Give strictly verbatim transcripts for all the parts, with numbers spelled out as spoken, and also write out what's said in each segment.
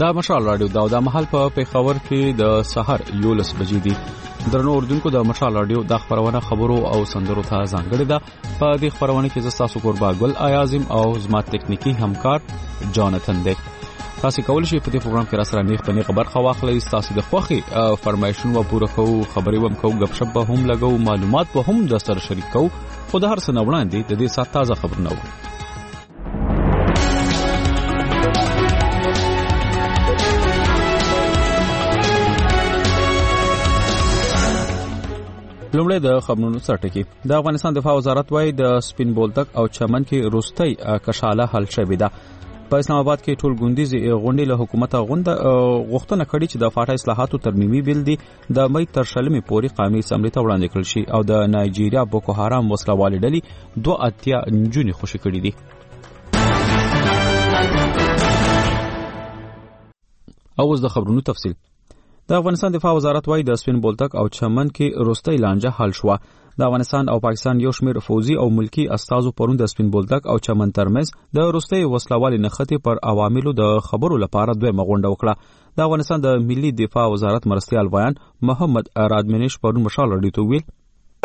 دا مشال رادیو دا د محل په پیښور کې د سحر یولس بجې دي درنو اوردونکو د مشال رادیو د خبرونه خبرو او سندرو ته ځانګړي ده په دې خبرونه کې زستا سکور باګل ایازم او زما تکنیکی همکار جانتن دی. تاسو کولای شئ په دې پروګرام کې را سره نیغ په نیغ برخه واخلئ. تاسو د خوخي فرمایشونه پوره کوو، خبرې هم کوو، غپ شپ هم لګو، معلومات به هم د سره شریک کوو. خو د هر څه نه وړاندې د دې سات تازه خبرونه وو. لومړی د خبرونو سرټکی. د افغانستان دفاع وزارت وايي د سپین بولدک او چمن کې روستۍ کشاله حل شوې ده. په اسلام آباد کې ټول ګوندیز غونډې له حکومت غونډه غوښتنه کړې چې د فاټا اصلاحاتو ترمیمي بل دي د مې تر شلمې پورې قانوني اسمبلی ته وړاندې کړل شي او د نایجیریا بوکو حرام وسلوالې ډلې دوه اتیا نجونې خوشي کړې دي. اوس د خبرونو تفصیل. د افغانستان دفاع وزارت وايي د سپین بولدک او چمن کې روستۍ لانجه حل شوه. د افغانستان او پاکستان یو شمېر فوزي او ملکی استازو پرون د سپین بولدک او چمن ترمنځ د روستۍ وسلوالې نښتې پر عواملو د خبرو لپاره دویمه غونډه وکړه. د افغانستان د ملي دفاع وزارت مرستیال ویان محمد رادمنش پرون مشال رډیو ته ویل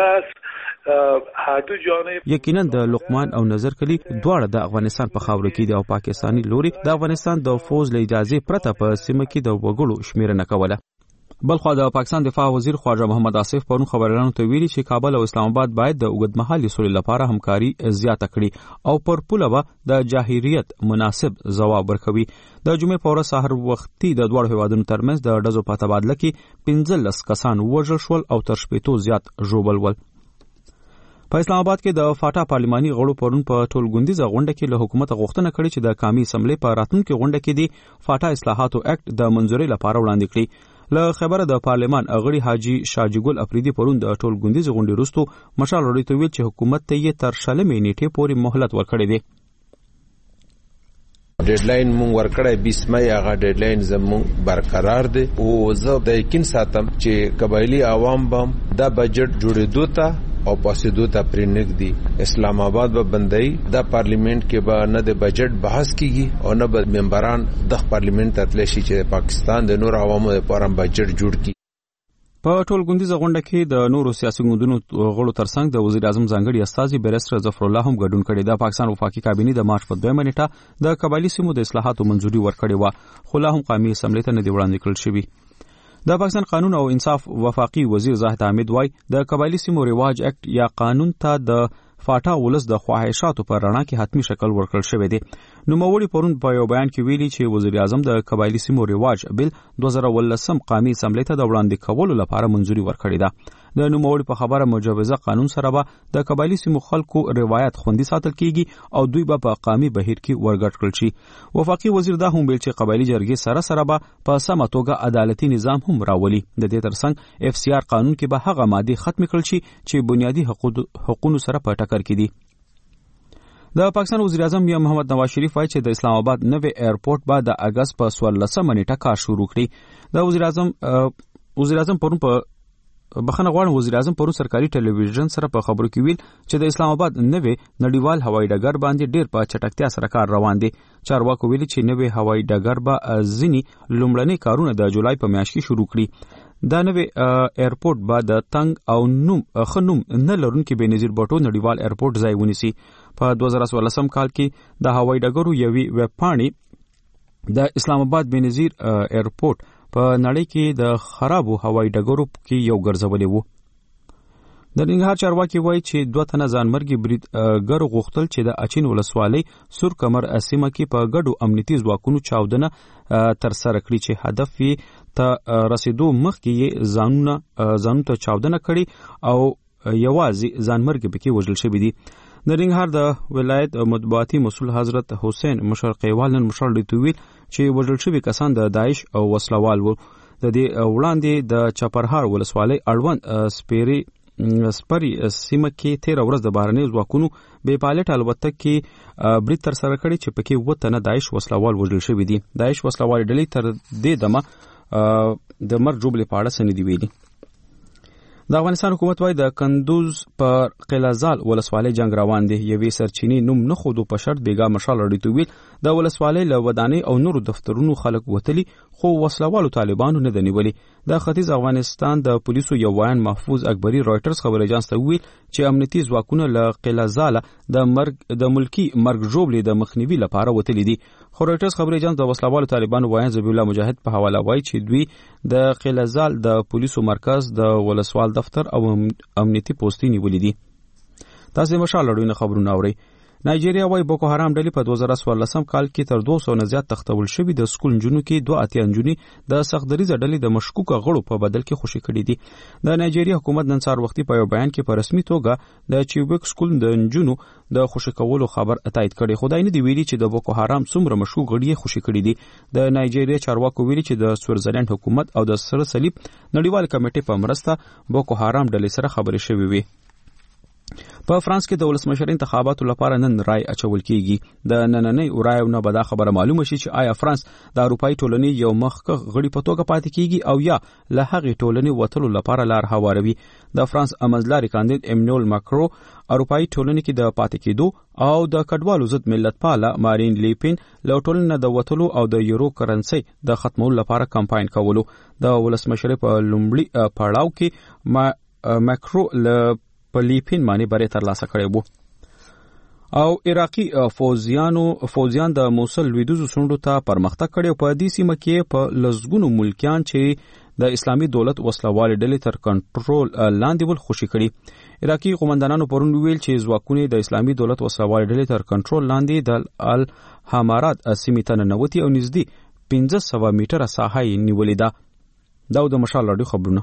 یقینا د لقمان او نظر کلی دواړه د افغانستان په خاور کې دي او پاکستانی لوري د افغانستان د فوز له اجازه پرته په سیمه کې د وګړو شمیرنه کوله. بلخو د پاکستان دفاع وزیر خواجه محمد آصف پرون خبريالانو ته ویلي چې کابل او اسلام آباد باید د اوږدمهالي سولې لپاره همکاري زیاته کړي او پر پوله به د جاهریت مناسب ځواب ورکوي. د جمعې په ورځ سحر وختي د دوه هیوادونو ترمنځ د ډزو په تبادله کې پنځلس کسان وژل شول او تر شپېتو زیات ژوبل ول. په اسلام آباد کې د فاټا پارلماني غړو پرون په ټول ګوندیزه غونډه کې له حکومت غوښتنه کړې چې د قومي اسمبلی په راتلونکي غونډه کې د فاټا اصلاحاتو اکټ د منځوري لپاره وړاندې کړي. له خبره د پارلمان اغړي حاجی شاجګل افریدي پرون د ټول ګوندیزه غونډې وروسته مشال رډی ته ویل چې حکومت ته یې تر شلمې نیټې پورې مهلت ورکړی دی. ډیډلاین مونږ ورکړی بیس مې هغه ډیډلاین زموږ برقرار دی او زه د یقین ساتم چې قبایلی عوام بم دا بجټ جوړېدو ته او پاسېدو ته پرېنګ دي. اسلام آباد به بندای د پارلیمنت کې به نه د بجټ بحث کیږي او نه به ممبران د پارلیمنت ته تللی شي چې پاکستان د نور عوامو لپاره بجټ جوړ کړي. په ټول ګوندیزه غونډه کې د نورو سیاسي ګوندونو غړو ترڅنګ د وزیر اعظم ځانګړي استازي بیرسټر ظفر الله هم ګډون کړی. د پاکستان وفاقي کابینې د مارچ په دویمه نیټه د قبایلی سیمو د اصلاحاتو منځوري ورکړې و خو لا هم قومي اسمبلی ته نه دی وړاندې کړل شوی. د پاکستان قانون او انصاف وفاقي وزیر زاهد حامد وای د قبایلی سیمو رواج اکټ یا قانون ته د فاټا ولس د خواهشاتو پر رڼا کې حتمی شکل ورکړل شوی دی. نوموړي پرون په یو بیان کې ویلي چې وزیر اعظم د قبایلی سیمو رواج بل دوه زره ولسم قومي اسمبلی ته د وړاندې کولو لپاره منځوري ورکړې ده. د نوموړي په خبره مجوزه قانون سره به د قبایلی سیمو خلکو روایت خوندي ساتل کیږي او دوی به په قومي بهیر کې ورګډ کړل شي. وفاقي وزیر دا هم ویل چې قبایلی جرګې سره سره به په سمه توګه عدالتي نظام هم راولي. د دې ترڅنګ اف سی آر قانون کې به هغه ماده ختم کړل شي چې بنیادی حقوقو سره په ټکر کې دي. د پاکستان وزیر اعظم یا محمد نواز شریف وايي چې د اسلام آباد نوې ایرپورټ به د اگست په څوارلسمه نیټه کار شروع کړي. د وزیر اعظم وزیر اعظم پرون په بخنه غواړم وزیر اعظم پرون سرکاري ټلویزیون سره په خبرو کې ویل چې د اسلام آباد نوې نړیوال هوایي ډګر باندې ډیر په چټکتیا سره کار روان دي. چارواکو ویلي چې نوې هوایي ډګر به ځینی لومړني کارونه د جولای په میاشت کې شروع کړي. دا نوې ایرپورټ به د تنگ او نوم خنوم نه لرونکي بېنظیر بټو نړیوال ایرپورټ ځای ونیسي. په دوه زره څوارلسم کال کې د هوایي ډګرو یوې ویب پاڼې د اسلام آباد بېنظیر ایرپورټ په نړۍ کې د خرابو هوایي ډګرو کې یو ګرځولې وو. د ننګرهار چارواکي وایي چې دوه تنه ځانمرګي بریدګر غوښتل چې د اچین ولسوالۍ سور کمر سیمه کې په ګډو امنیتي ځواکونو چاودنه ترسره کړي چې هدف یې ته رسیدو مخکې یې ځانونه ځانونو ته چاودنه کړي او یوازې ځانمرګي پکې وژل شوي دي. د ننګرهار د ولایت مطبوعاتي مسؤل حضرت حسین مشرقیوال نن مشال ډیټ ویل چې وژل شوي کسان د داعش او وسلوال وو. د دې وړاندې د چپرهار ولسوالۍ اړوند سپيري سپری سیمه کې تیر ورځ د بهرني ځواکونو بې پایلټ الوتکه کې برید تر سره کړی چې پکې وو تنه داعش وسلوال وژل شوي دي. داعش وسلوال ډلې تر دې دمه د مرګ جوړې په اړه څه نه دی ویلي. د افغانستان حکومت وايي د کندوز پر قلعهزال ولسوالۍ جنگ روان دی. یوې سرچینې نوم نه خودو په شرط بیګا مشال اړیتو ویل د ولسوالۍ له ودانۍ او نورو دفترونو خلک وتلی خو وسلوالو طالبانو نه دنیولي. د ختیځ افغانستان د پولیسو یو وایان محفوظ اکبری رائټرز خبري اژانس ته ویل چې امنیتي ځواکونه له قلعهزال د مرګ د ملکی مرګ جوړلې د مخنیوي لپاره وتلی دي. خو رائټرز خبري اژانس د وسلوالو طالبانو وایي ذبیح الله مجاهد په حواله وایي چې دوی د قلعهزال د پولیسو مرکز د ولسوال دفتر او امنیتي پوسټي نیولې دي. تاسو مشال لړونه خبرونه اورئ. نایجیریا وايي بوکو حرام ډلې په دوه زره څوارلسم کال کې تر دوه سوه نه زیات تختول شوي د سکول نجونو کې دوه اتیا نجونې د سختدریزه ډلې د مشکوکه غړو په بدل کې خوشي کړي دي. د نایجیریا حکومت نن سهار وختي په یو بیان کې په رسمي توګه د چیوبک سکول د نجونو د خوشي کولو خبر تایید کړي. خدای نه دی ویلي چې د بوکو حرام څومره مشکوک غړي خوشي کړي دي. د نایجیریا چارواکو ویلي چې د سویټزرلند حکومت او د سره صلیب نړیوال کمیټې په مرسته بوکو حرام ډلې سره خبرې شوې وي. په فرانس کې د ولسمشر انتخاباتو لپاره نن رای اچول کیږي. د نننۍ رایو نه به دا خبره معلومه شي چې آیا فرانس د اروپאי ټولنې یو مخکښ غړي په توګه پاتې کیږي او یا له هغې ټولنې وتلو لپاره لار هواروي. د فرانس امنځلاري کاندید ایمانوئل ماکرو اروپאי ټولنې کې د پاتې کېدو او د کډوالو ضد ملتپاله مارین لیپین له ټولنې د وتلو او د یورو کرنسي د ختمولو لپاره کمپاین کولو. د ولسمشر په لومړي پړاو کې ما ماکرو له په لیپین باندې بری ترلاسه کړی وو. او عراقي فوزیانو فوزیان د موصل لویدیځو سونډو ته پرمختګ کړی. په دې سیمه کې په لزګونو ملکیان چې د اسلامي دولت وسلوال ډلې تر کنټرول لاندې ول خوشي کړي. عراقي قومندانانو پرون ویل چې ځواکونه د اسلامي دولت وسلوال ډلې تر کنټرول لاندې د الحمارات سیمې ته ننوتي او نږدې پنځه سوه میټره ساحه یې نیولې ده. دا د مشال راډیو خبرونه.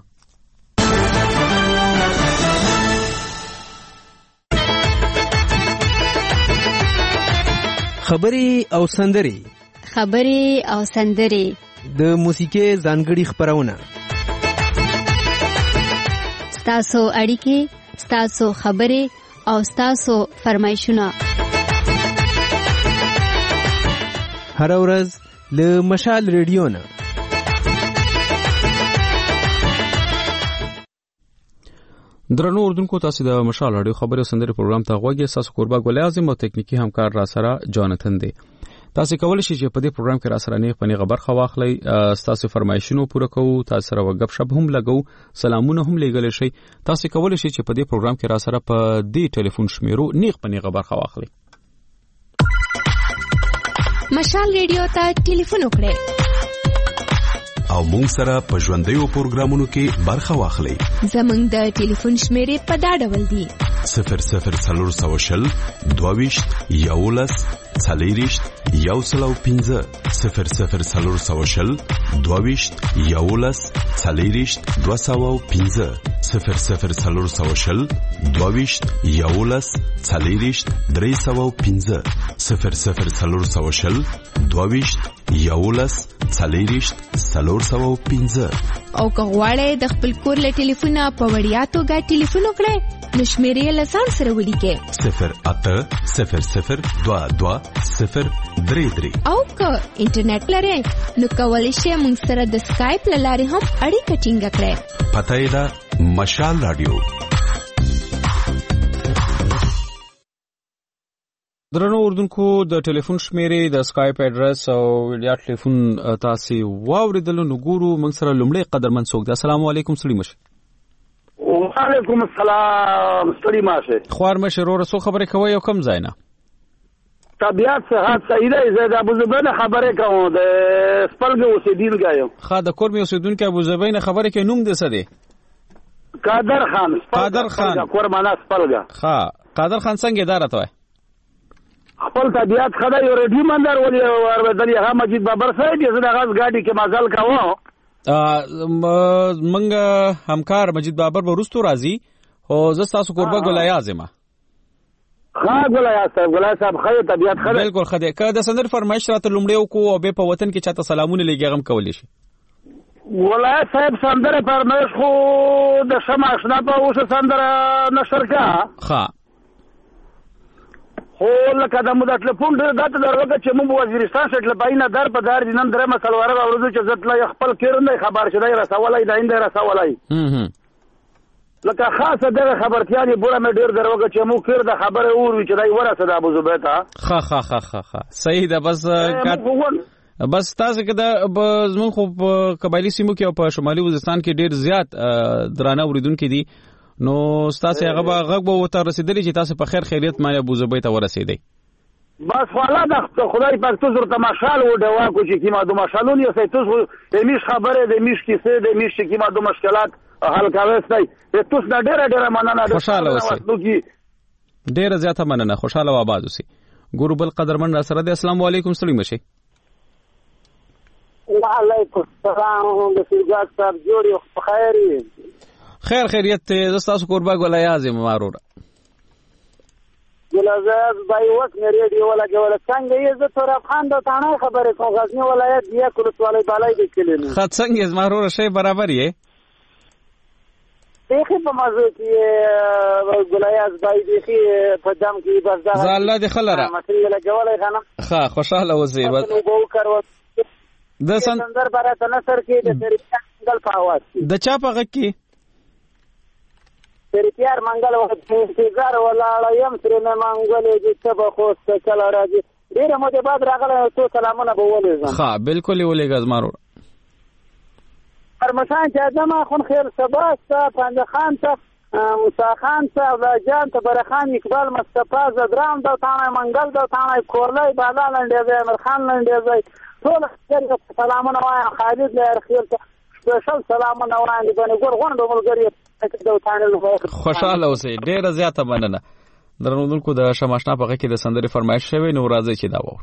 خبري او سندري خبري او سندري د موسیقي ځانګړي خبرونه ستاسو اړیکې ستاسو خبري او ستاسو فرمایشونه هر ورځ له مشال ریډیو نه. درنو اردوونکو تاسو د مشال راډیو خبري او سندري پروګرام ته غوږی. تاسو قربا ګل اعظم او تکنیکی همکار را سره جانتن دی. تاسو کولی شئ چې په دې پروګرام کې را سره نه پنی خبر خواخلی. تاسو فرمایشونه پوره کوو، تاسو سره وغب شپ هم لګو، سلامونه هم لګل شي. تاسو کولی شئ چې په دې پروګرام کې را سره په دې ټلیفون شمیرو نیغ پنی خبر خواخلی. مشال ریډیو ته ټلیفون وکړئ او مونږ سره په ژوندیو پروګرامونو کې برخه واخلئ. زمونږ د ټلیفون شمیرې په دا ډول دي: صفر صفر څلور سوه شل دوهویشت یولس څلېرویشت یو سل او پنځه صفر صفر څلور سوه شل دوهویشت یولس څلېرویشت دوه سوه او پنځه صفر صفر څلور سوه شل دوهویشت یولس څلېرویشت درې سوه او پنځه صفر صفر څلور سوه شل دوهویشت یولس څلېرویشت څلور سوه او پنځه. او که غواړئ د خپل کور له ټلیفونه په وړیا توګه ټلیفون وکړئ نو شمیرې له ځان سره ولیکئ: صفر اته صفر صفر دوه دوه صفر درې درې. او که انټرنیټ لرئ نو کولی شئ موږ سره د سکایپ له لارې هم اړیکه ټینګه کړئ. پته یې ده مشال راډیو. درنو اردوونکو د ټلیفون شمیرې د سکایپ اډرس او ویډیا ټلیفون تاسو واوریدل نو ګورو موږ سره لومړی قدرمن څوک دی. السلام علیکم سړي مشه. وعلیکم السلام سړي مشه. خوار مشه ورو رسو خبرې کوي او کم ځای نه طبيعت صحت صحیح دی. زه د ابوظبی خبرې کوم د سپلګ اوسیدونکو یم. خا د کور می اوسیدونکو ابوظبی نه خبرې کوي. نوم دې څه دی؟ قادر خان. قادر خان کور معنا سپلګ. ها قادر خان څنګه اداره ته خپل طبيعت خدای یو ریډیو مندر ولې ورودل هغه مجید بابر صاحب یې زړه غاز گاډي کې مازال کاوه. ا منګه همکار مجید بابر ورستو راځي او زه تاسو قربا ګلای اعظم. ها ګلای صاحب ګلای صاحب خیر طبيعت خیر بالکل خدای که د سندر فرمایش راته لومړی وکړو او به په وطن کې چاته سلامونه لګي غم کولی شي. ګلای صاحب سندره فرمایش خو د شمع آشنا په اوسه سندره نشر کا. ها خو لکه د مو د ټلیفون ډېر داته درلوګه چې موږ وزیرستان شټل پاینه در په دار دینم درې مسلواره ورځو چې زتل خپل کېرنده خبر شې دی رسولای دا انده رسولای. لکه خاصه دغه خبرتیا دی بوله مې ډیر دروګه چې مو کړ د خبره اور چې دای ورسه د ابو زبیر ته خا خا خا خا خا صحیح ده. بس بس تاسو کې د زمون خو په قبایلی سیمو کې او په شمالي وزستان کې ډیر زیات درانه اوریدونکو دي، نو تاسو هغه به غږ به وته رسیدلی چې تاسو په خیر خیریت باندې ابو زبیر ته ورسېدی. بس والله د خدای پاک تو زر تماشال و دوا کو چې کیما دو مشالون یې سې تو د میش خبره د میش کیسه د میش کیما دو مشکلات حل کاوستای ته تو ډېر ډېر مننه. خوشاله اوسئ، ډېر زیاته مننه، خوشاله و آباد اوسئ. ګورو بل قدرمن را سره د السلام علیکم ستړي مشي. وعلیکم السلام د سیګات صاحب جوړ خیر خیر خیریت ته تاسو قربا ګولای اعظم مارور ګلزاد بای وخت مې ریډیو ولګول څنګه یې زه تور افغان د تانه خبره کوم غزنی ولایت دی کول سوالای بالای د کلینو خاط څنګه مارور شی برابر یې دیخه په مازه کې ګلایاز بای دیخه په دم کې بس دا زاله د خلره مسله لګولای غنه ها خوشاله اوسئ. بس د سندر برات نصر کې د تریقل فاوات د چا په غږ کې تریار منګل وخت انتظار ولاړ یم سره نه منګلې چې تبه خوست کله راځي ډیره مو د بعد راغله تو سلامونه به ولېږم. ها بالکل ولېږه زمارو فرمشان چې ادمه خون خیر سبا ستا پنځه خان ته موسی خان ته او جان ته برخان اقبال مصطفی زدرام د تانه منګل د تانه کورلای بالا لنډې امر خان لنډې ټول سلامونه وایم. خالد لهر خیر ته سپیشل سلامونه وایم باندې ګور غونډه ملګری خوشاله اوسئ. ډیره زیاته مننه. درنوونکو د شماشنا په غږ کې د سندرې فرمایش شوی، نو راځي چې دا وور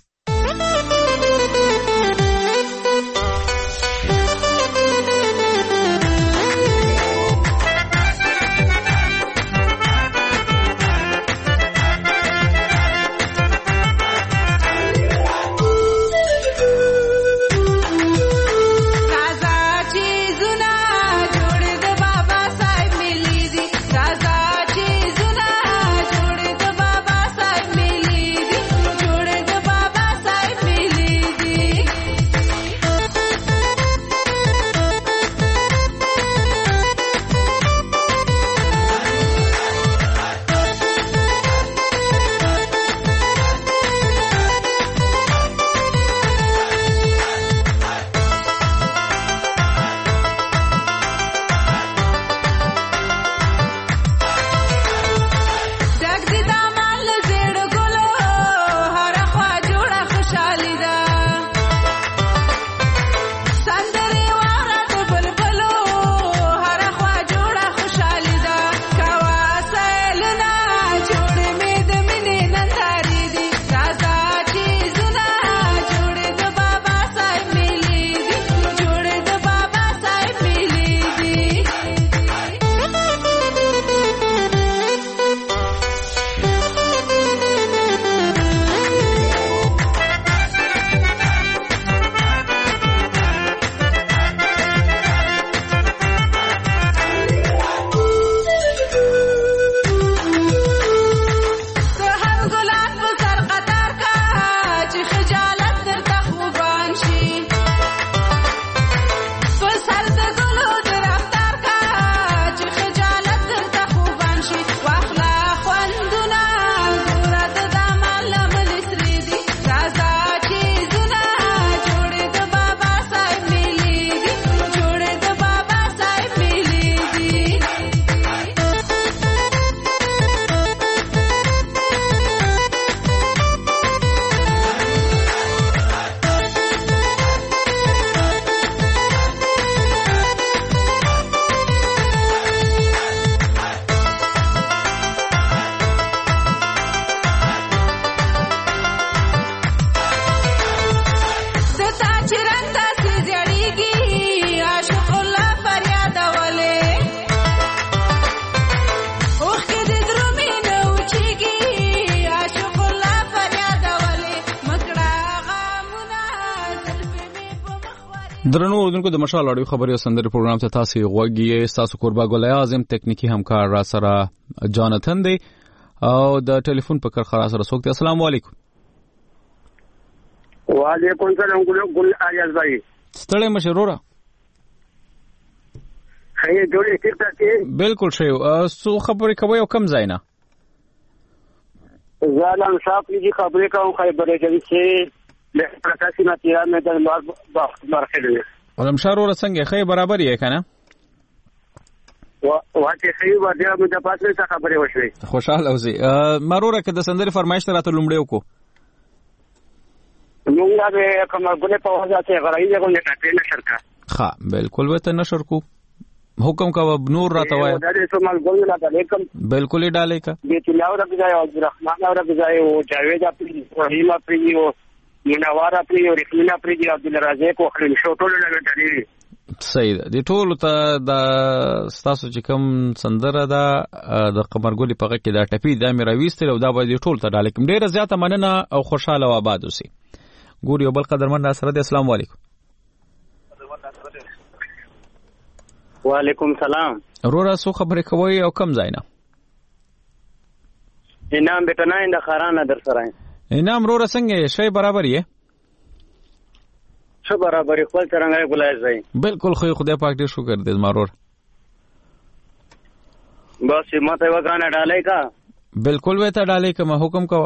درنو اوردونکو د مشال اړیو خبري او سندري پروګرام ته تاسو غوږی تاسو قربا ګولای اعظم ټیکنیکی همکار را سره جاناتن دی او د ټلیفون په کار سره سوک دی. السلام علیکم. وعلیکم السلام ګل ګل اریاز بھائی ستړی مشروره خیر جوړې ټیک ټاک بالکل شی سو خبرې کوي او کم ځای نه زالم صاحب دې خبرې کوم خبرې کوي چې له پرکاشي نه تیرا مې د لار مرخلې ولم شارو څنګه خیر برابر یې کنه واته خیر ورته مې د پاتې څه خبرې وشوي خوشاله اوسې مروره که د سندري فرمایش راته لومړی وکړو مونږه به کوم ګله په وځه چې غړای دې کوم ټاکې نشر کا ها بالکل وته نشر کو حکم کا نور راته وای دا دې سمال ګل لا علیکم بالکل یې ډالې کا دې تلاو رب ځای او الرحمن او رب ځای او جاوید اپری رحیم اپری او منوار اپری او رحمنا اپری او عبد الرزاق او خلیل شوټول نه ډېری صحیح دي ټول ته د ستاسو چې کوم سندره ده د قمرګلی په کې دا ټپی د امیر ویستل او دا به ټول ته ډالې کوم ډیره زیاته مننه او خوشاله او آباد اوسئ ګور یو بل قدرمن سره د اسلام علیکم وعلیکم سلام رورا سو خبرې کوي او کم ځای نه انعام بیٹنا اند خارانه در سره انعام رورا څنګه شی برابر یې څه برابر خپل څنګه ګلای ځای بالکل خو خدای پاک دې شکر دې مارور بس ماته وګانه ډالای کا بالکل وته ډالای کا حکم کا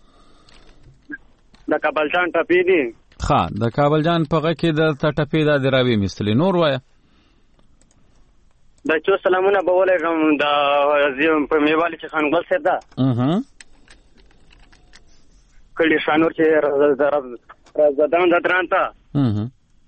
د کابل جان ټپی دي ها د کابل جان په کې د ټپی د دراوی مستلی نور وای د چو سلامونه به ولګم د زم په میوالي چې خان ګل سره ده اها کله شانور چې زدان د درانتا اها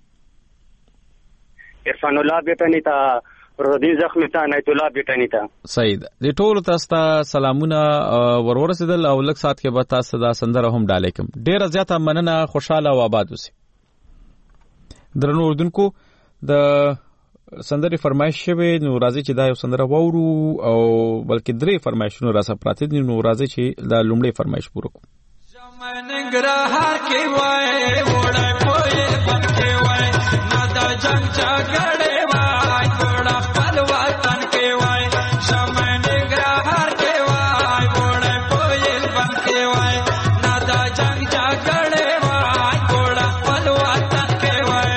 عرفان الله بیٹنی تا رودی زخمی تا نیت الله بیٹنی تا صحیح ده د ټول تاسو سلامونه ورورسېدل او لک سات کې به تاسو دا سندره هم ډالې کوم ډیره زیاته مننه خوشاله او آباد اوسئ درنو اردوونکو د سندري فرمایش شوی نو راځي چې دا یو سندره وورو او بلکې درې فرمایشونه را سره پراته دي نو راځي چې دا لومړی فرمایش پوره کوم ننګرهار کې وای وړای پوهې پکې وای نه دا جنگ جګړې وای وړا خپل وطن کې وای شمه ننګرهار کې وای وړای پوهې پکې وای نه دا جنگ جګړې وای وړا خپل وطن کې وای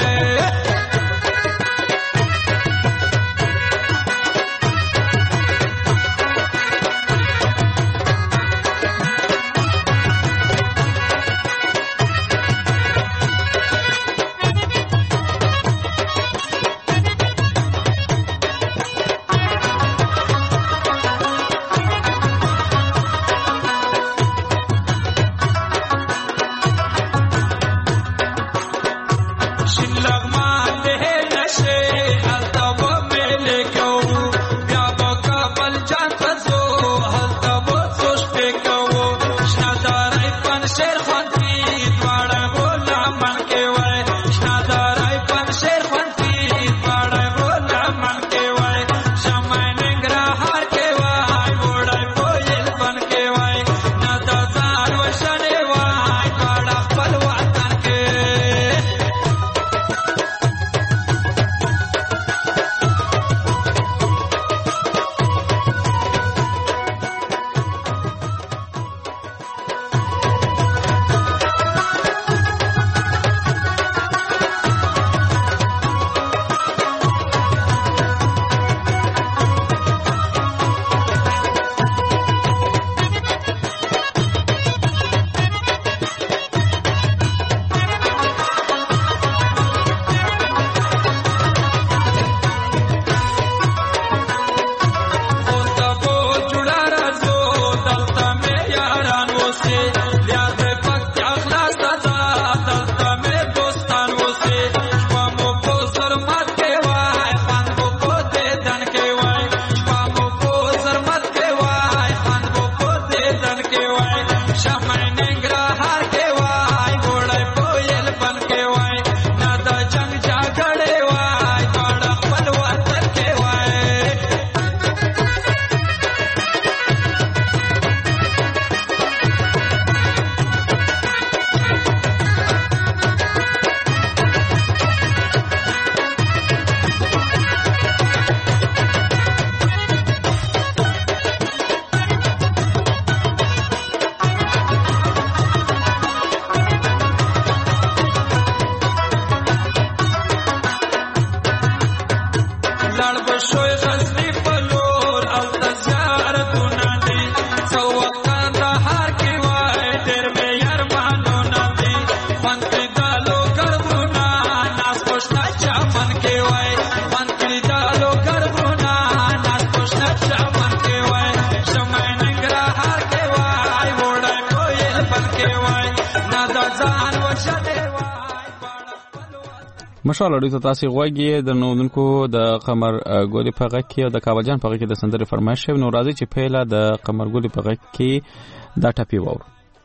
مشال اړیو ته تاسو غوږی د نوونکو د قمر ګولې په غږ کې او د کابل جان په غږ کې د سندرې فرمایش شوی. نو راځي چې پیله د قمر ګولې په غږ کې دا ټپی وور.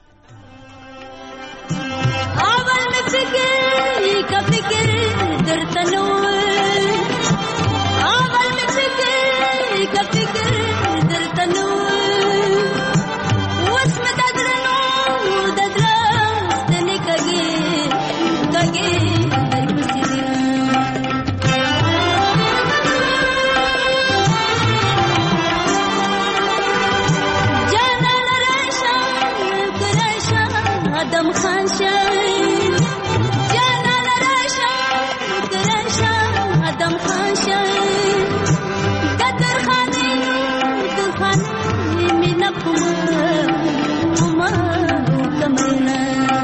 اول می فکر کا فکر درته نو اول می فکر کا فکر درته نو وس می ددرنو ددرست نه کګي کګي Adam Khan Shah, Jalal Rasha, Rasha, Adam Khan Shah, Qadar Khani, Dukhan, Mina Puma, Puma, Kamalna.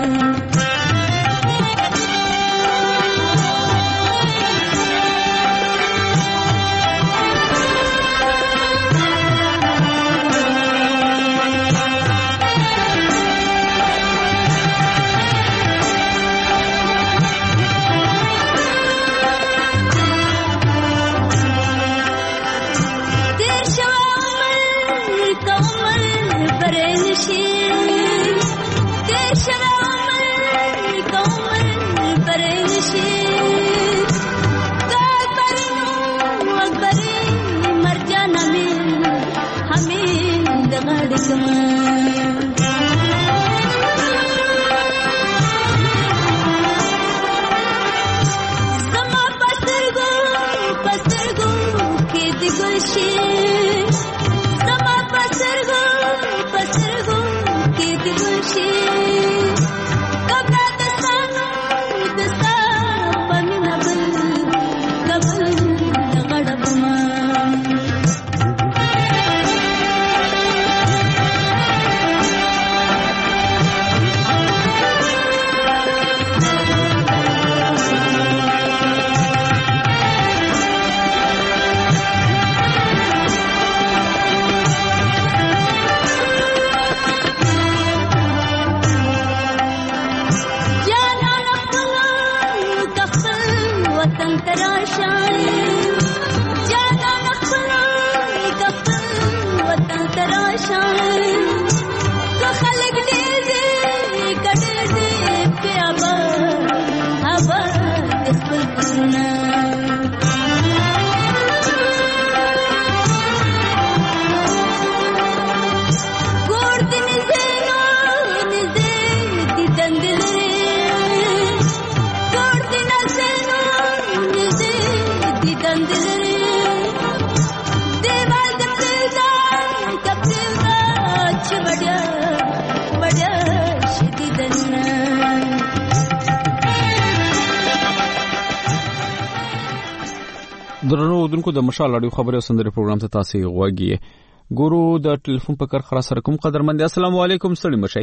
درنو دونکو د مشال اړیو خبرې او سندرې پروګرام ته تاسو غوږی ګورو. د ټلیفون په کار خلاص سره کوم قدرمن. السلام علیکم ستړي مشي.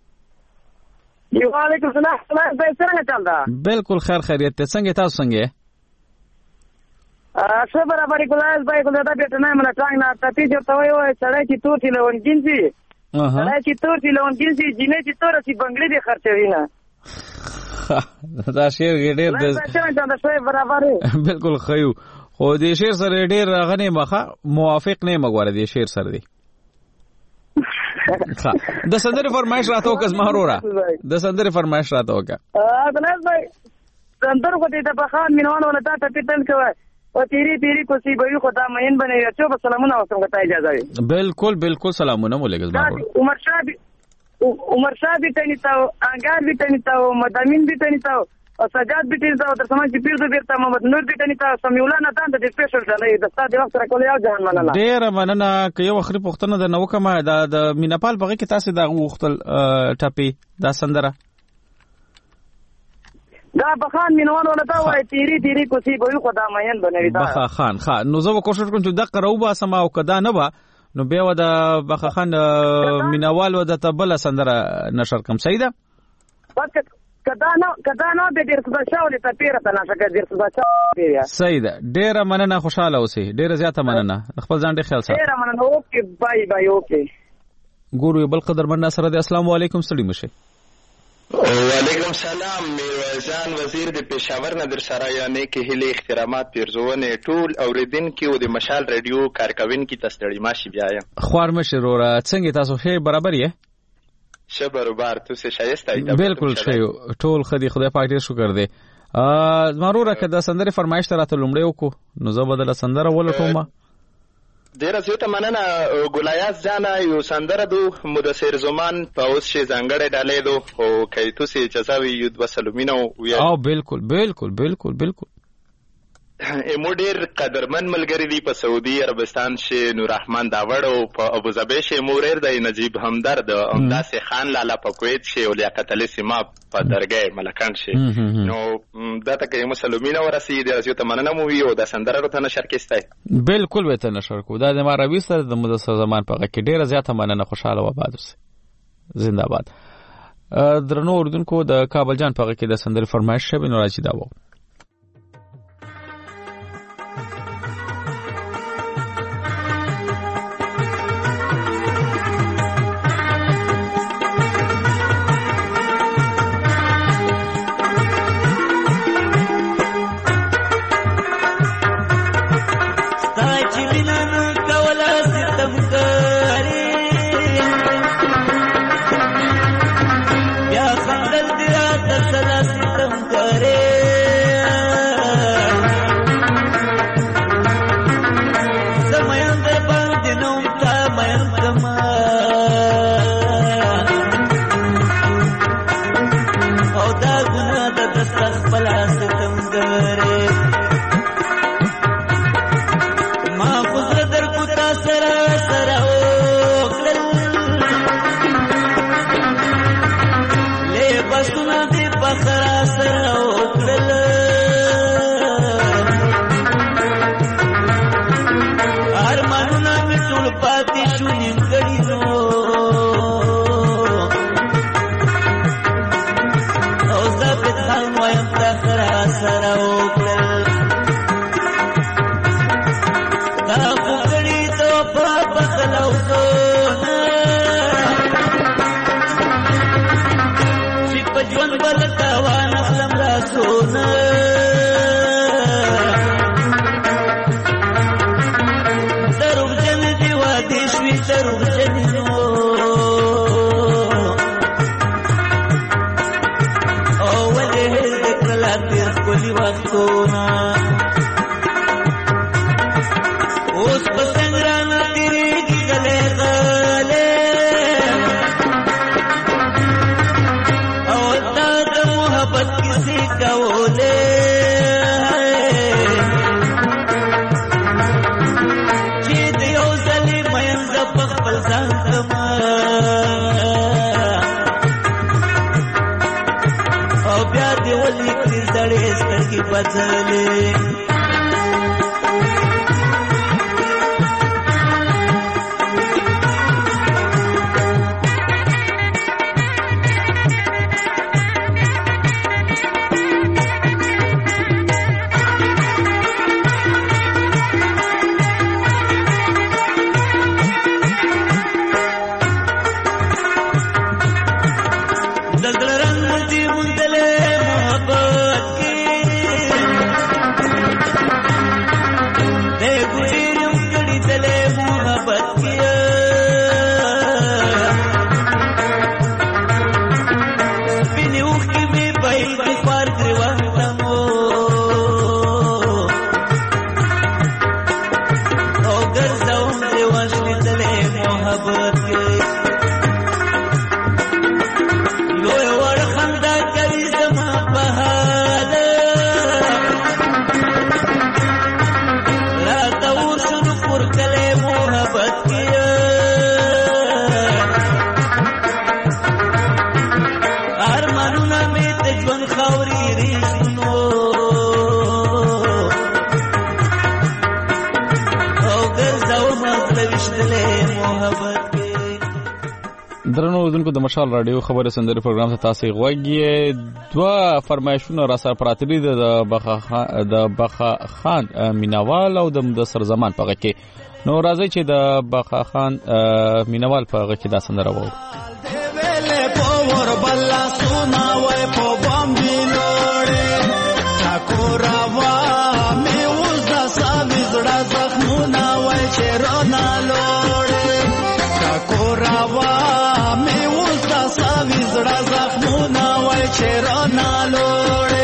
وعلیکم السلام. څنګه چل دا؟ بالکل خیر خیریت ته. څنګه تاسو څنګه؟ ا څه برابرې کولای بای کوله دا بیت نه مله څنګه نه تاسو چې توي وای سړی چې تور چې لون جنسي اها سړی چې تور چې لون جنسي جنې چې تور چې بنگلې دي خرچوي نه دا شعر ډېر د څنګه دا څه برابرې بالکل خيو خو دې شعر سره ډېر غني مخه موافق نه مګوره دې شعر سره دی. د سندرې فرمایش راته وکړه زمهرورا د سندرې فرمایش راته وکړه. ا دلاس بھائی سندر کو دې ته بخان مينوان ولا تا ته پیتن کوي او تیری تیری کو سی بهي خدا مين بنوي. چوب سلامونه اوسم غته اجازه وي. بالکل بالکل سلامونه مولګز زمهرورا. عمر شاه عمر شاه دې تني تاو انګار دې تني تاو مدامین دې تني تاو او سجاد دې تني تاو در سماج دې پیر دې بیرته محمد نور دې تني تاو سميولا نه تان دې سپیشل ډلې د ستاسو وخت راکول یو ځان مننه. ډېر مننه. که یو اخري پوښتنه د نو کومه د میناپال بغه کې تاسو د وختل ټاپي دا سندره دا بخان مينوان ولا تا وای تیری تیری کو سی بهي خدا مين بنوي تا بخا خان خا نو زه کوشش کوم چې د قرو با سما او کدا نه با نو بیا و د بخا خان مینوال و د تبل سندره نشر کوم سیده پک کدا نو کدا نو به ډیر څه شاولې ته پیره ته نشه کې ډیر څه شاولې سیده ډیر مننه خوشاله اوسې ډیر زیاته مننه خپل ځان ډیر خیال ساتئ. ډیر مننه. اوکې بای بای. اوکې ګورو بل قدر من سره د السلام علیکم سړي مشه. وعلیکم سلام. میرویزان وزیر د پېښور نه در سره یعنی کې هلي احترامات پیرزونه ټول اوریدونکو او د مشال رادیو کارکوونکو ته ستړي ماشي بیایم. خوار مشه وروره څنګه تاسو ښه برابر یې؟ شه برابر تاسو شایسته ایت. بالکل ښه ټول خدي خدای پاک ډیر شکر دی. ا مروره که د سندره فرمایش تر ته لومړی وکړو نو زه بدله سندره ولټوم. ډیره زیاته مننه ګلایاس جانا یو سندره دو مدثر زمان په اوس شي ځانګړی ډالې دو او کای تاسو اجازه وي یو د وسلمینو او بالکل بالکل بالکل بالکل امو ډیر قدرمن ملګری دی په سعودي عربستان شي نور رحمان داوړ او په ابو ظبي شي موریر دی نجیب همدرد امداس خان لالا په کویت شي او لیاقت علي سیما په درګه ملکان شي نو دا ته کې مسلمانینو ورسي د ازیو تمننه مو وی او د سندره ته نشر کېستای بالکل وته نشر کو دا د ماروي سره د مدثر زمان په کې ډیره زیاته مننه خوشاله و آباد اوسه زنده باد. درنو اردوونکو د کابل جان په کې د سندره فرمایش شوی نو راځي دا و درنو اوردونکو د مشال رادیو خبره سندره پروګرام ته تاسو غوږی دوا فرمایشونه را سره پراتري د بخا د بخا خان مینوال او د مدثر زمان په کې نو راځي چې د بخا خان مینوال په کې دا سندره وو سرونه وای په باندې لوړې ټاکو راوا مې اوس د ساوي زړه زخمونه وای چې رونه لوړې ټاکو راوا مې اوس د ساوي زړه زخمونه وای چې رونه لوړې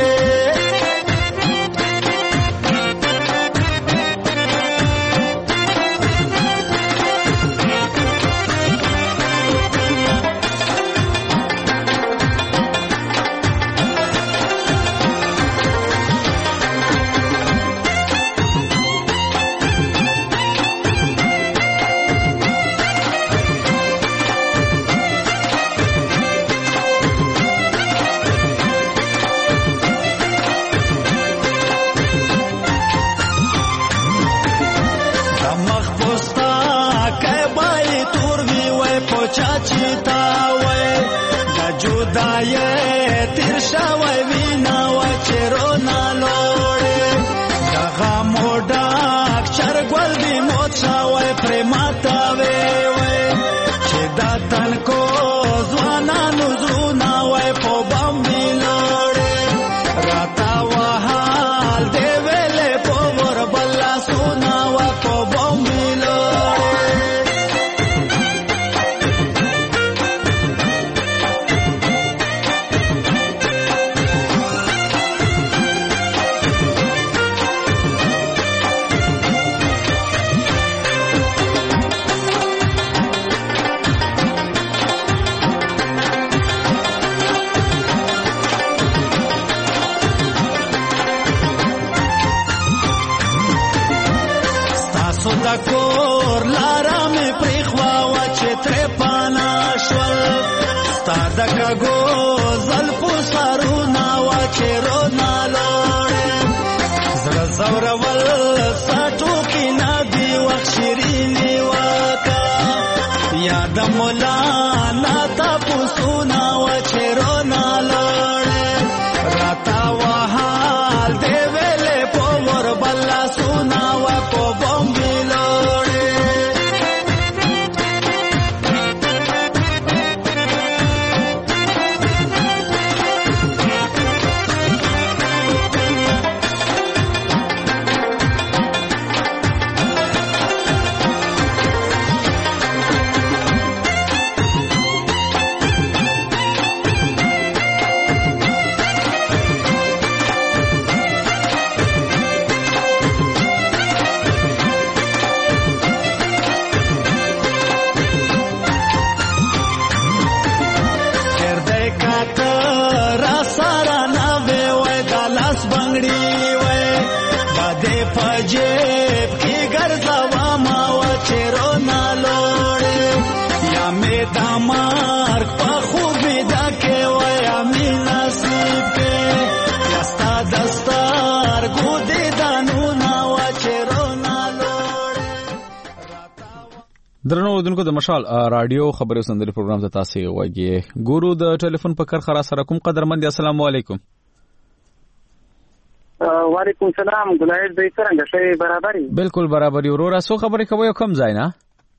تیر شوی وینا و چرونه لوړې دغه موډاک چرګول دی موت شوی پرې ماته وی چې دا تنکو ځوانانو زړونه وای په باندې لوړې راته وهال دی ویلې په ور بل لاسونه وای په باندې لوړې کور لارا مې پریخوا و چې ترې پانا شول ستا د کږو زلفو سرونه و چې رونه لوړې زړه ځورول ستا ټوکې نه دي وخت شیرینې وکه یا د ملا نه تپوسونه و چې رونه لوړې راته وهال دې ویلې په ور بل لاسونه و په باندې درنو اوریدونکو د مشال رادیو خبري سندري پروګرام ته تاسو وګورئ ګورو د ټلیفون په کار خرا سره کوم قدرمن السلام علیکم وعلیکم السلام ګلایت دې څنګه شي برابرۍ بالکل برابرۍ ورور اسو خبرې کوي کم ځای نه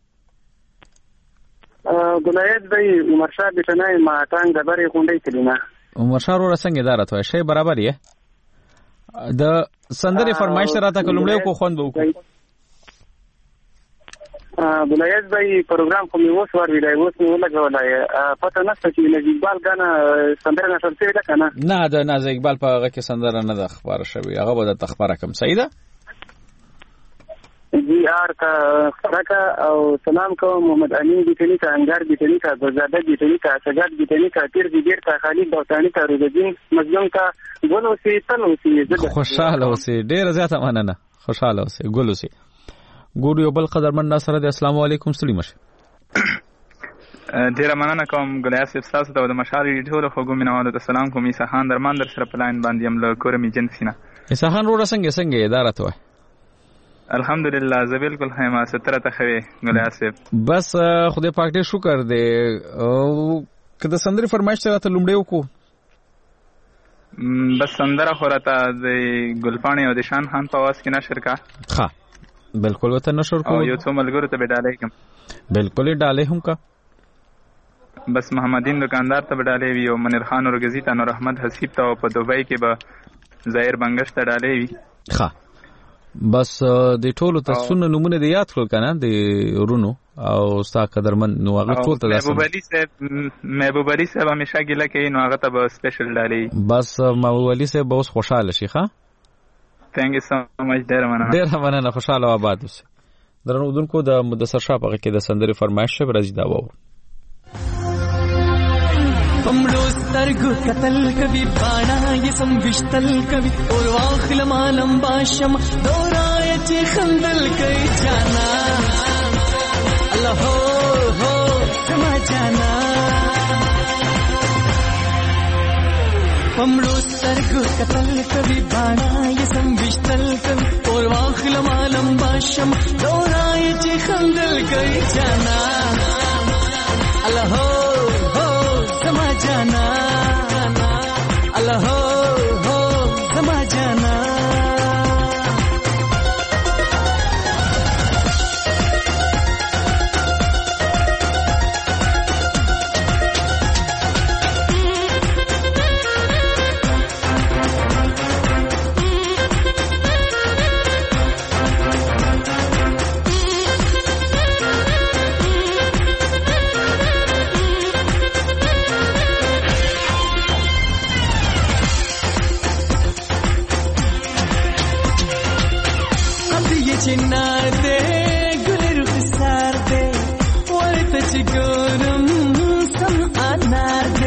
ګلایت دې عمر شاه بټنای ما ټانګ د بری غونډې کلینا عمر شاه ورور څنګه اداره توي شي برابرۍ د سندري فرمایش راته کلمړیو کو خوند وکړو بلایت بای پروګرام کوم یو څوار ویلای اوس نو لګولای پته نشته چې نجیب بال غانا سندره نشر څه ده کنه نه ده نه اقبال په هغه کې سندره نه ده خبر شوی هغه به د تخبره کم صحیح ده جی آر کا فرقه او سلام کو محمد امین بیتنی کا انگار بیتنی کا گزاده بیتنی کا سجاد بیتنی کا تیر بیدیر کا خالد بوتانی کا روزدین مظلوم کا ګل اوسې تل اوسې خوشاله اوسې ډیر زیاته مننه خوشاله اوسې ګل اوسې ګورو یو بل قدرمن ناصر دې السلام علیکم ستړي مشه ډیر مننه کوم ګلیا صاحب تاسو ته د مشال ټول خو ګومینه واده السلام کوم ایسا خان درمان در سره پلاین باندې هم له کورم ایجنسی نه ایسا خان ورو څنګه څنګه اداره ته الحمدلله زه بالکل خیمه ستره ته خوي ګلیا صاحب بس خدای پاک دې شکر دې او کله سندري فرمایش ته لومړیو کو بس سندره خورته د ګلپانی او د شان خان په واس کې نشر کا ها بالکل وته نشر کو او یو څو ملګرو ته به ډالې کوم بالکل ډالې هم کا بس محمدین دکاندار ته به ډالۍ وي او منیر خان اورګزي ته، نور احمد حسیب ته او په دوبۍ کې به ظاهر بنګش ته ډالۍ وي. ښه بس د ټولو تاسونه نمونه دی یاد کړل کنه د ورونو او ستا قدرمن نو هغه ټول ته محبوب علي صاحب محبوب علي صاحب همیشه ګیله کوي نو هغه ته به سپیشل ډالۍ. بس محبوب علي صاحب به اوس خوشاله شي. ښه ثانک یو سو مچ، ډېره مننه. ډېره مننه، خوشاله او آباد اوسئ. درنو اودونکو د مدثر شاه په کې د سندرې فرمایش شوی راځي دا وو. پمړو سترګو قتل کوي باڼه یې سم وشتل کوي اور واخل مالم باشم دورای چې خندل کوي جانا الله هو هو زما جانا. پمړو سترګو قتل کوي باڼه یې سم وشتل کوي اور واخل مالم باشم دورای چې خندل کوي جانا الله هو زما جانا الله هو هو زما جانا. चिन्नार दे गुल रुख सार दे वरत चिगोरम सम अनार दे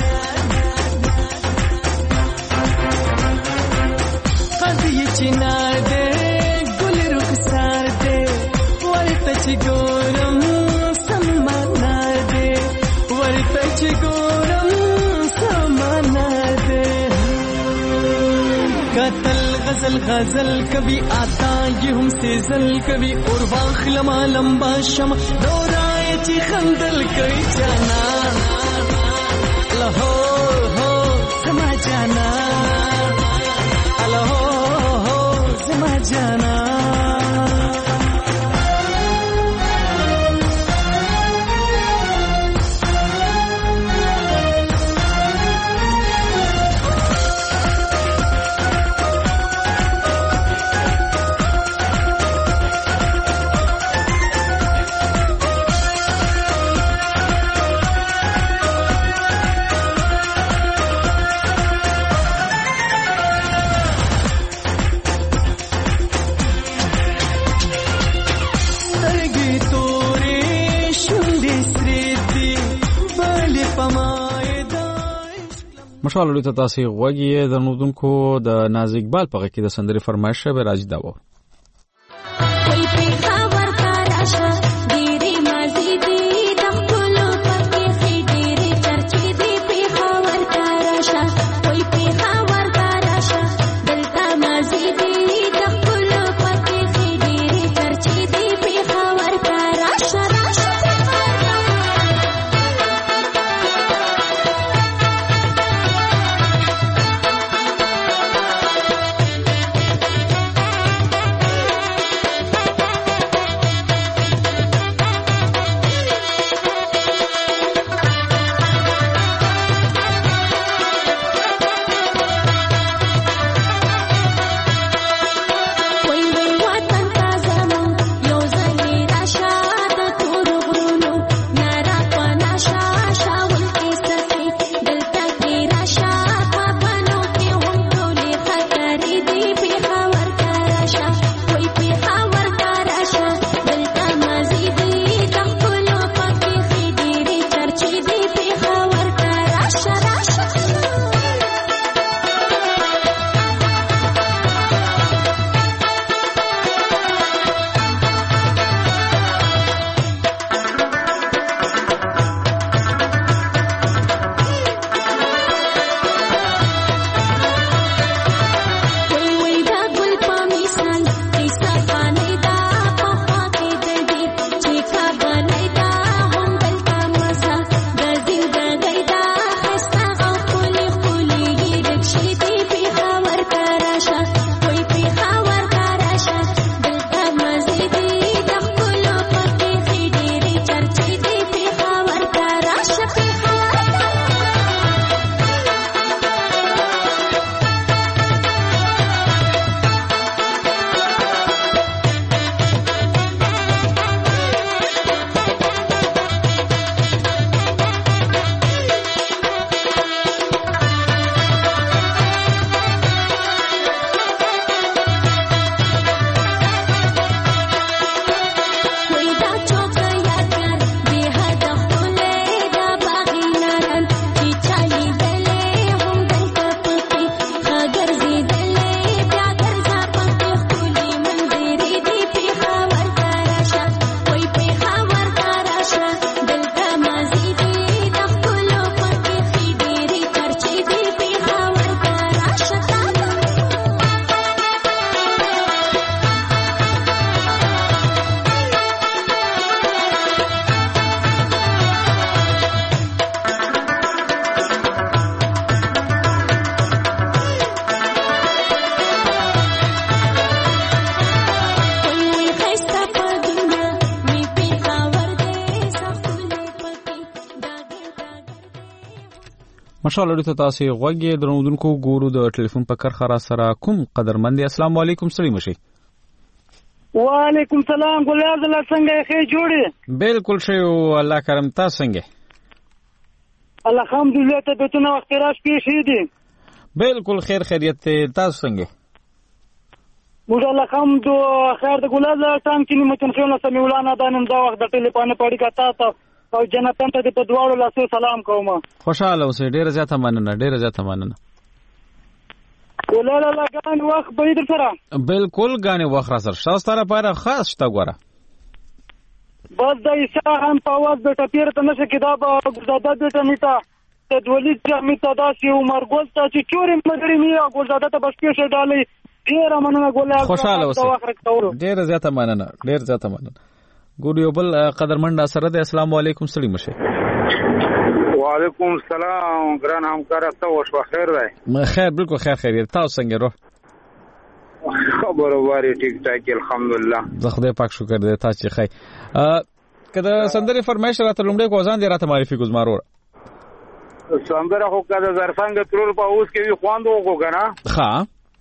कभी चिन्नार दे गुल रुख सार दे वरत चिगोरम सम अनार दे वरत चिगोरम सम अनार दे. कतल गजल गजल कभी आता ये हमसे जल कभी और वाखलमा लंबा शम दोराए ची खंदल कई जाना अल्लाह हो समा जाना अल्लाह हो समा जाना. مشال لوی ته تاسو غوږی د نودونکو د نازک بال په کې د سندري فرمایش به راځي دا و. ماشاءالله ډېر تاسو غوږی درنودونکو ګورو د ټلیفون په کرخه را سره کوم قدرمن دی. السلام علیکم ستړي مشي. وعلیکم سلام ګلاب الله څنګه یې جوړې؟ بالکل ښه یو الله کرم. تاسو څنګه؟ الحمدلله طبیعتونه وخت راش پیښې دي. بالکل خیر خیریت تاسو څنګه؟ موږ الحمد خیر د ګلاب الله تام کې نیمه خیونه سمولانه دانم دا وخت د ټلیفون په اړه کاته او جنتن ته په دواړو لاسو سلام کوم. خوشاله اوسئ. ډیره زیاته مننه ډیره زیاته مننه. ولله لګان وخت به در سره بالکل غانې وخت را سره تاسو ته لپاره خاص شته ګوره. بس د عیسی هم په واز د ټپیر ته نشه کې دا به ګلزاده د ټنیتا د ولید جامې ته داسې عمر ګل ته چې چورې مګړې نه او ګلزاده ته بس پیښه ډالې ډیره مننه ګلاب. خوشاله اوسئ. ډیره زیاته مننه ډیره زیاته مننه. ګور یو بل قدرمن سره د السلام علیکم ستړي مشه. وعلیکم السلام ګران همکار ته وشو خیر دی؟ خیر بالکل خیر خیریت. تاسو څنګه رو؟ خبر واره ټیک ټاک الحمدلله. زه خدای پاک شکر دې تاسو ښه. کله سندري فرمایش راته لومړی کوزان دې راته معرفي کوزمارو. سندره خو کده زرفنګ ترور په اوس کې وی خواندو کو کنه. ها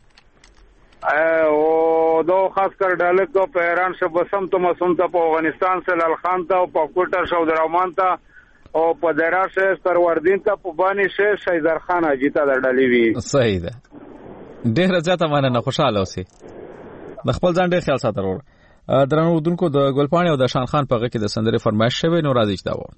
او دو خاص کر ډاله کو په ایران شه بسم ته مسون ته په افغانستان سره لال خان ته او په کوټر شو درمان ته او په دره شه سروردین ته په باندې شه شیدر خان اجي ته ډالې وی. صحیح ده. ډېر زیاته مننه. خوشاله اوسئ. د خپل ځان ډېر خیال ساتئ. درنو دونکو د ګلپاڼې او د شان خان په غږ کې د سندرې فرمایش شوی نو راځي چې دا و.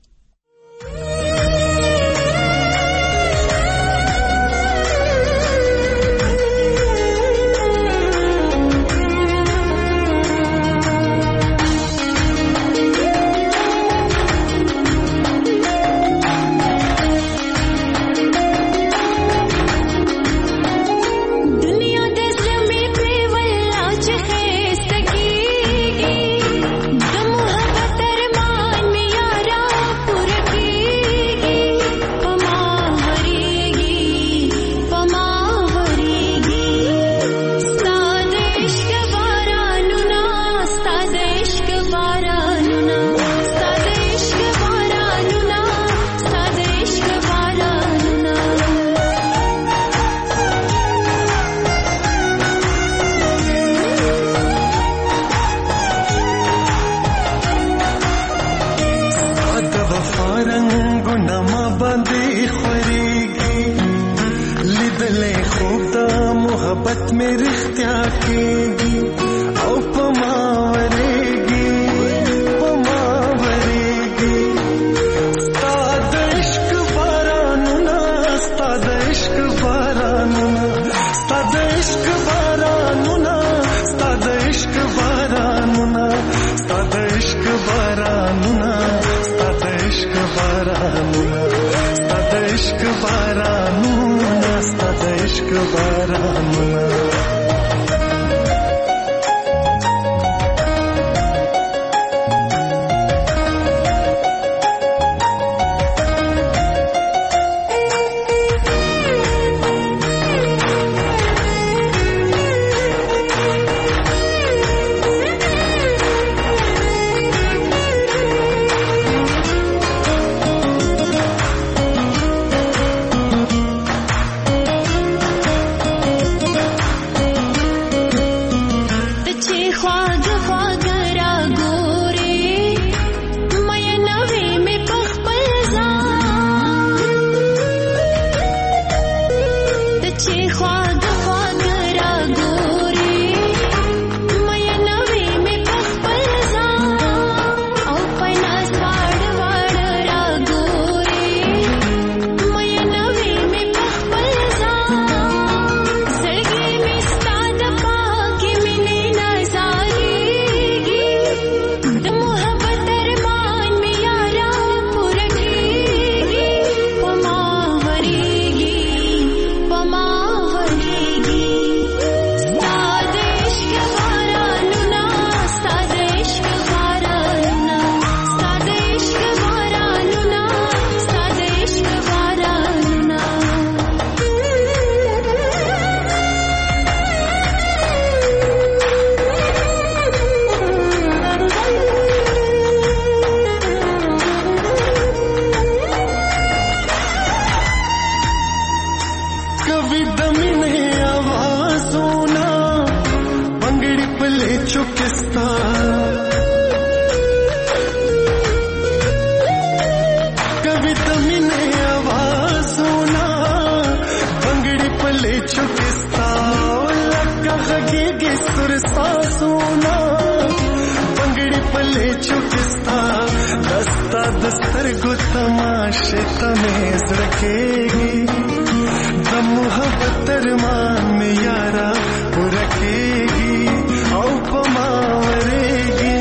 सोना पगड़ी पले चुकिस्ता दस्ता दस्तर गो तमाशे तमेज रखेगी द मोहब्बत अरमान में यारा रखेगी औ पमावरेगी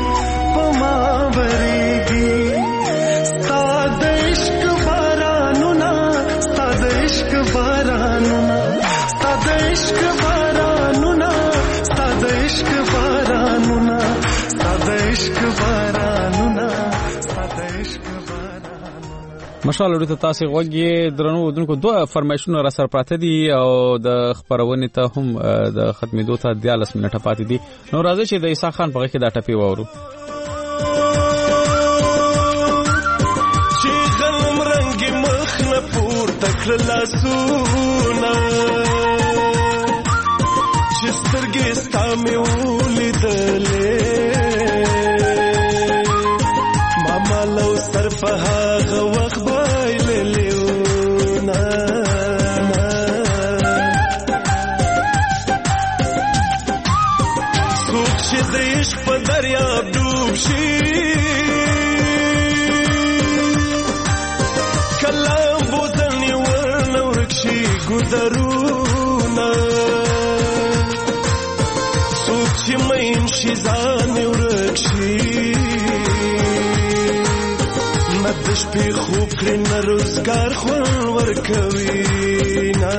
पमावरेगी स्ताद इश्क बारानुना स्ताद इश्क बारानुना स्ताद इश्क बारानुना स्ताद इश्क बारानुना स्ताद इश्क बारानुना स्ताद इश्क مشال ورته تاسو غوږی درنو دونکو دوه فرمایشونه را سره پراته دي او د خبرونه ته هم د ختمېدو ته دیالس منټه پاتې دي نو راځي چې د عیسی خان په کې دا ټپی وورو چې غلم رنگ مخ نه پور تکړه لاسونه چې سترګې ستا مې ولیدلې ماما لو سر په هغه وخت دریاب ډوب شي کلام بوتلنی ورنه ورک شي ګودرونه څوک چې مین شي ځان ورک شي نه د شپې خوب کړي نه روزګار خوند ورکوي نه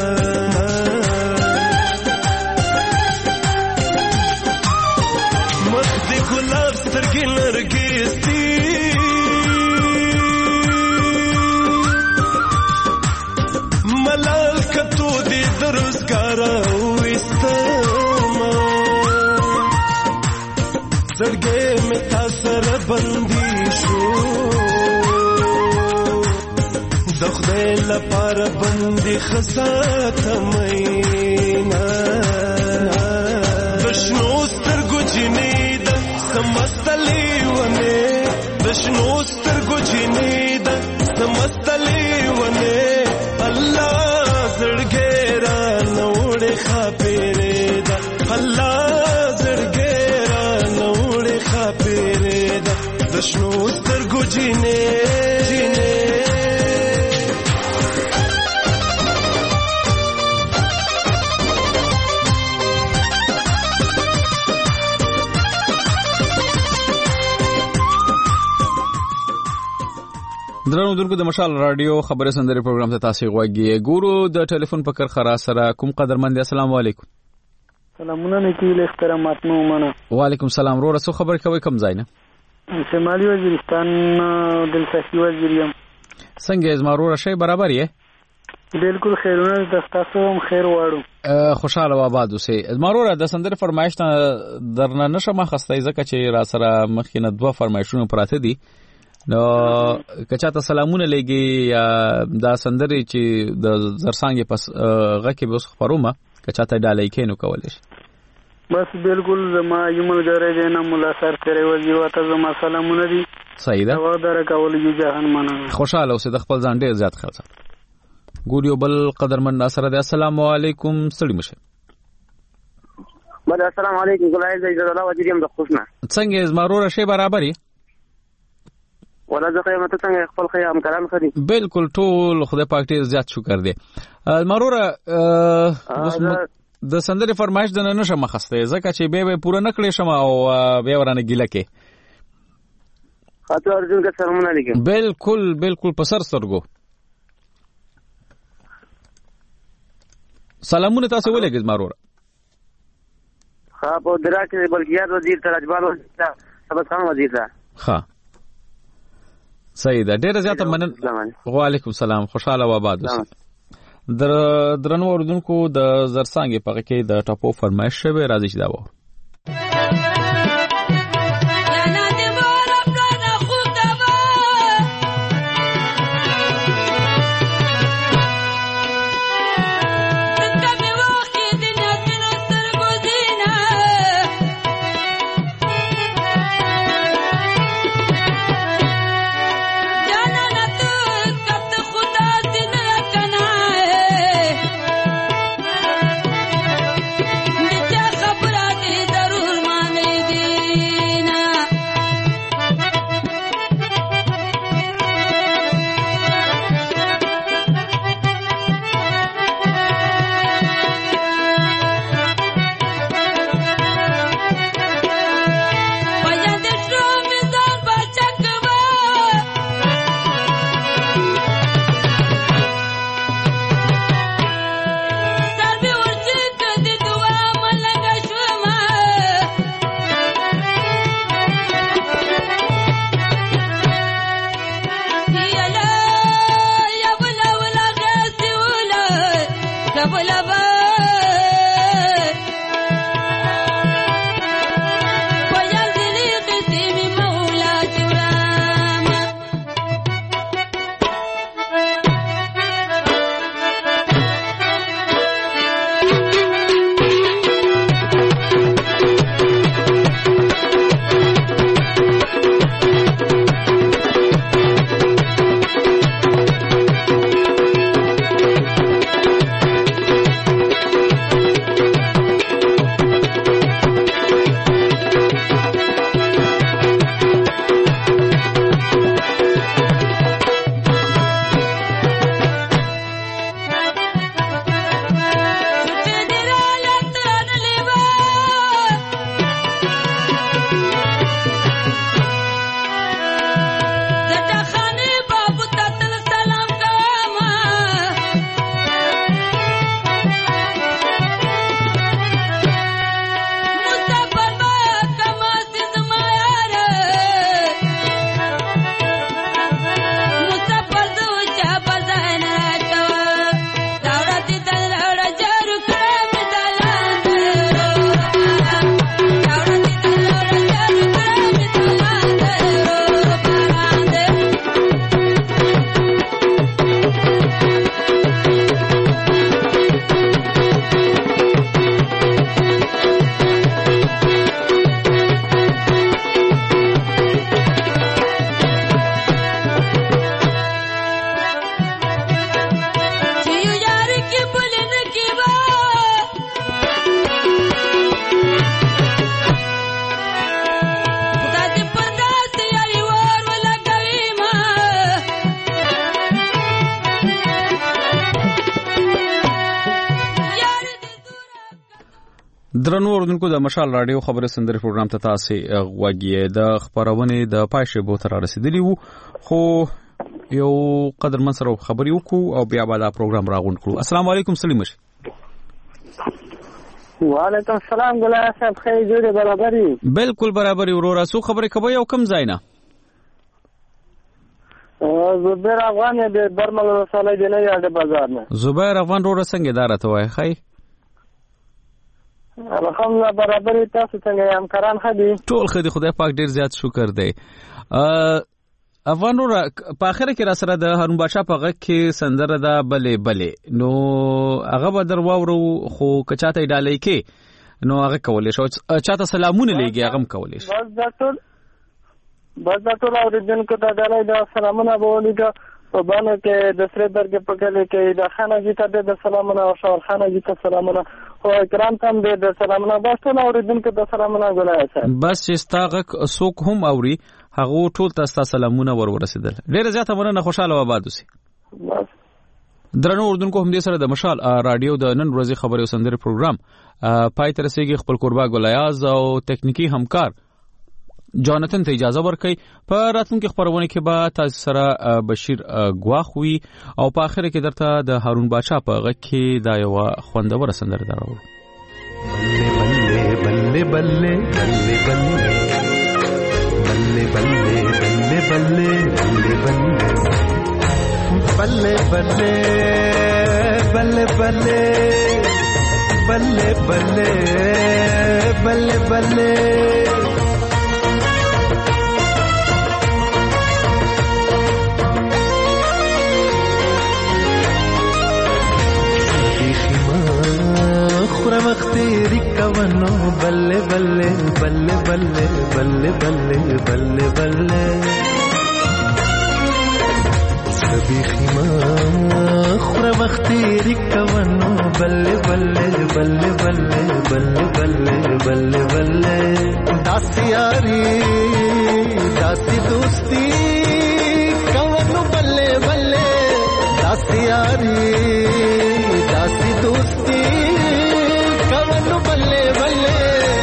گلاب سترگی نرگس دی ملال کتو دی درزگارا ویستما زرگے میں تاثر بندی شو دخدے لپار بندی خسات مینا دشنو سترگو جنی سمستلی ونه دشنو سترګو جینې د سمستلی ونه الله زړګې را نوړې خاپېرې ده الله زړګې را نوړې خاپېرې ده دشنو سترګو جینې جینې درنو دونکو د مشال رادیو خبري سندري پروګرام ته تاسو غوږی ګورو د ټلیفون په کرخرا سره کوم قدرمند السلام علیکم سلامونه نکیل احترامات مو منه وعلیکم السلام ورو رسو خبر کوي کوم ځای نه شمالي وزیرستان دلسخي وزیریم څنګه زمارو راشي برابر یې بالکل خیرونه د تاسو هم خیر واړو خوشاله و آباد اوسئ زمارو د سندري فرمایش درنه نشم خسته ځکه چې را سره مخینه دوه فرمایشونه پراته دي نو کچاته سلامونه لګي یا دا سندري چې د زرسانګي پس غکه به خبرومه کچاته ډالۍ کینو کولای شي بس بالکل زما یمل غره جنا مولا سر تیرې وځي واته زما سلامونه دي صحیح ده و دره کول یو جهان منه خوشاله اوسه د خپل ځان ډیر زیات خلاص ګوريو بل قدرمن ناصر ده السلام علیکم سړی مشه بل السلام علیکم ګلای زید الله وزیریم د خوشنه څنګه زمارو راشي برابرې ولا زه قیامت څنګه خپل خیام کرام خدي بالکل ټول خدای پاک ډیر زیات شکر دی مروره د سندري فرمایش د نه نشه مخسته ځکه چې به به پوره نکړې شم او به ورانه ګیله کې خاطر ارجن کا سلامونه علیکم بالکل بالکل په سر سرګو سلامونه تاسو ولګز مروره ها په دراکه بلګیات وزیر ترجمان وزیر سبا خان وزیر دا ها صحیح ده ډیره زیاته منن وعلیکم السلام خوشاله و آباد اوسئ در درنو اوردونکو د زرسانګي په کې د ټاپو فرمایش شوی راځي چې دا و Brother درنو اوردونکو د مشال رادیو خبري سندري پروګرام ته تاسو غوږی د خبرونه د پایشه بو تر رسیدلی وو خو یو قدر من سره خبري وکړو او بیا به دا پروګرام راغونډ کړو. السلام علیکم سلیمش. وعلیکم السلام ګلای صاحب خیر جوړه برابرۍ بالکل برابرۍ ورور سو خبره کوي او کم ځای نه زبیر افغان د برمل رساله دی نه یاد بازار نه زبیر افغان ورور څنګه دارته وای خی الحمدلله برابرۍ تاسو څنګه همکاران خدي ټول خدي خدای پاک ډیر زیات شکر دی. افغان ورور په اخر کې را سره د هارون بادشاہ په غږ کې سندره ده بلې بلې نو هغه به در واورو خو کچاته ډالۍ کې نو هغه کولې شو چاته سلامونه لګي هغه هم کولې شو بس دا ټول بس دا ټول اوریدونکو ته ډالۍ د سلامونه به ولېږه په باندې کې د سره درګه په کله کې د خانه جی ته د سلامونه او شاور خانه جی ته سلامونه او کرام تم د سلامونه بس ټول اوریدونکو ته سلامونه ګلای صاحب بس چې ستاغه سوک هم اوري هغه ټول تاسو سلامونه ور ورسېدل. ډېر زیاته مننه خوشاله و آباد اوسئ. درنو اردوونکو هم دې سره د مشال رادیو د نن ورځې خبري او سندري پروګرام پای تر رسیدي خپل قربا ګلیاز او تکنیکی همکار جانتن ته اجازه ورکړي. په راتلونکي خبرونه کې به تاسو سره بشیر ګواخ وي او په اخر کې درته د هارون بادشاہ په غږ کې دا یو خوندور سندره دراوړو. بلے بلے بلے بلے بلے بلے بلے بلے بلے بلے بلے بلے بلے بلے بلے بلے خورا مختیری کونو بلے بلے بلے بلے بلے بلے بلے بلے سبی خیما خورا مختیری کونو بلے بلے بلے بلے بلے بلے بلے بلے داسی یاری داسی دوستی کونو بلے بلے داسی یاری داسی دوستی بلے بلے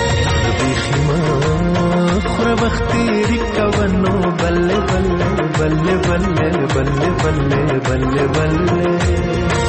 خورا مختیری کونو بلے بلے بلے بلے بلے بلے بلے بلے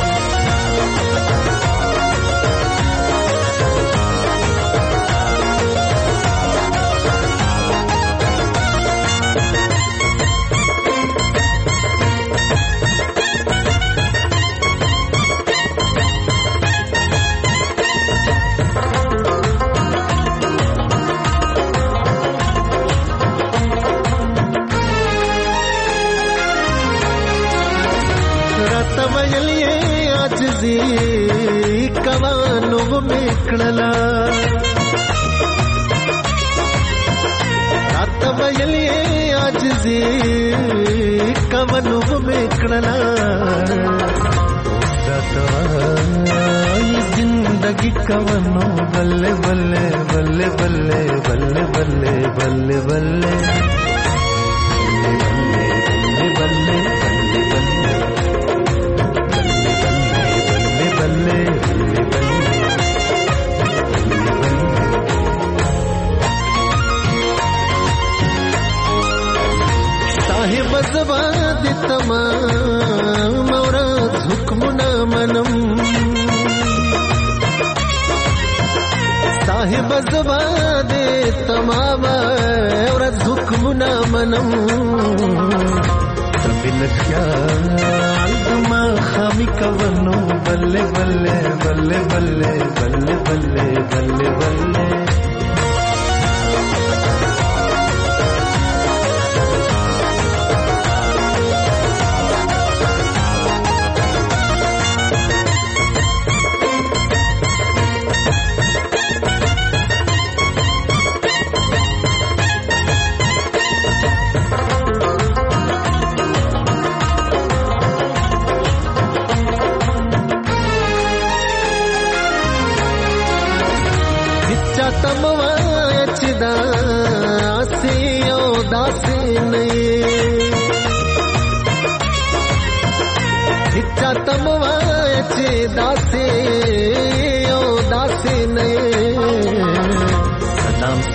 کوانو میکړلا رات ویلې عاجزي کوانو میکړلا ستوای زندگی کوانو بلے بلے بلے بلے بلے بلے بلے بلے بلے بلے بزباد تمام اورات حکمنا منم صاحب زباد تمام اورات حکمنا منم تبل خیال ما خامی کونو بلے بلے بلے بلے بلے بلے بلے بلے दासे ओ दासे नए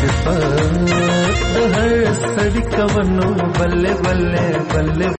صفات د هر سړي کونو بلې بلې بلې